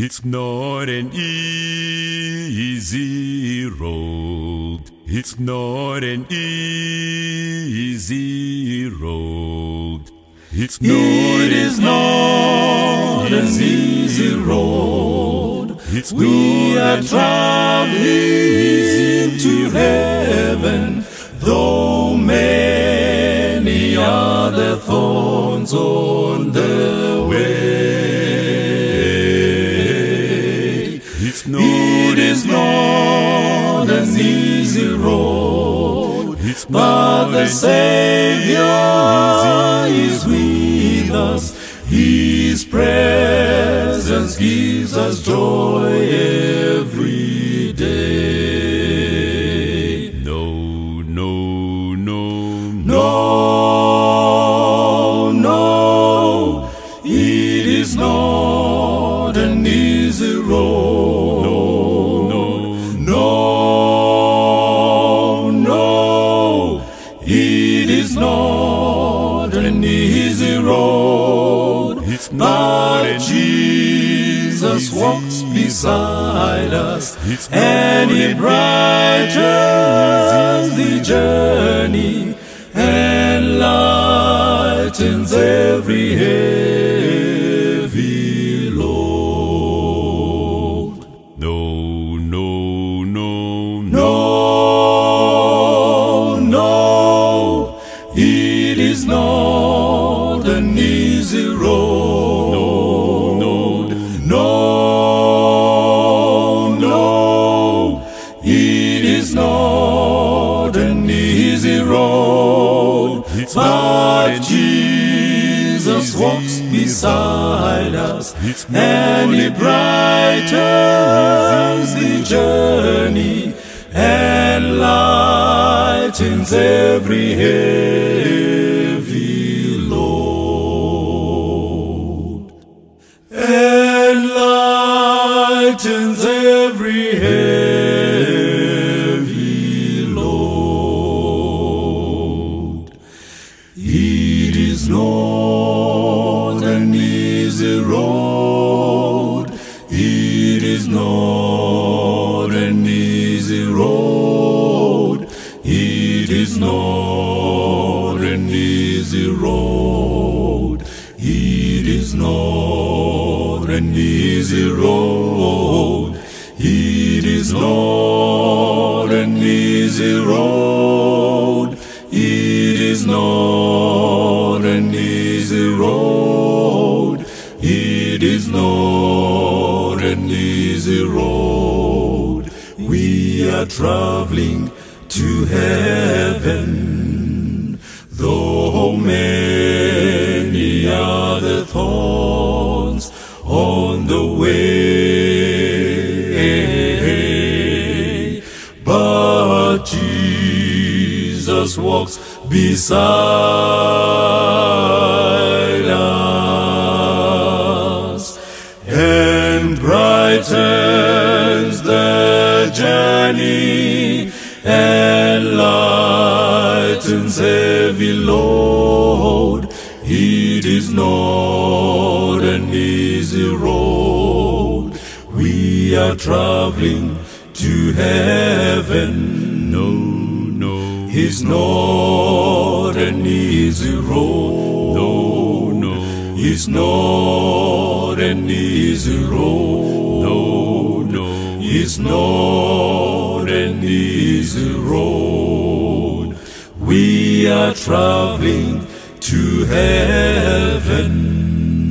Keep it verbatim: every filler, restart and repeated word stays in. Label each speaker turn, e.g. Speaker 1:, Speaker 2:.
Speaker 1: It's not an easy road. It's not an easy road. It's not
Speaker 2: It is
Speaker 1: an
Speaker 2: not an
Speaker 1: easy
Speaker 2: easy road.
Speaker 1: It's
Speaker 2: We
Speaker 1: not
Speaker 2: are
Speaker 1: an
Speaker 2: traveling
Speaker 1: easy
Speaker 2: to heaven, though many are the thorns on the way.
Speaker 1: It's not
Speaker 2: It is not an easy road,
Speaker 1: It's
Speaker 2: but
Speaker 1: not
Speaker 2: the
Speaker 1: an
Speaker 2: Savior
Speaker 1: easy
Speaker 2: is with us. His presence gives us joy every day.
Speaker 1: No, no, no,
Speaker 2: No, no, it is not an easy road.
Speaker 1: no,
Speaker 2: No, no, it is not an easy road.
Speaker 1: It's not
Speaker 2: But
Speaker 1: an
Speaker 2: Jesus
Speaker 1: easy
Speaker 2: walks beside us,
Speaker 1: It's
Speaker 2: and
Speaker 1: not
Speaker 2: He
Speaker 1: an
Speaker 2: brightens the journey and lightens every heavy load.
Speaker 1: No, no, no,
Speaker 2: No, no, it is not an easy road.
Speaker 1: no,
Speaker 2: No, no, it is not an easy road.
Speaker 1: It's not
Speaker 2: But
Speaker 1: an
Speaker 2: Jesus
Speaker 1: easy
Speaker 2: walks beside us,
Speaker 1: It's not
Speaker 2: and He
Speaker 1: an
Speaker 2: brightens the journey and lightens every heavy load. And lightens every heavy load. It is not an easy road. It is not an easy road. It is not an easy road. It is not an easy road. It is not an easy road. It is not an easy road. It is not an easy road. We are traveling to heaven, though many are the thorns on the way. But Jesus walks beside us and brightens the journey and lightens heavy load. It is not an easy road. We are traveling to heaven.
Speaker 1: no, no,
Speaker 2: It's not an easy road.
Speaker 1: no, no,
Speaker 2: It's not an easy road.
Speaker 1: no, no,
Speaker 2: It's not an easy road. We are traveling to heaven.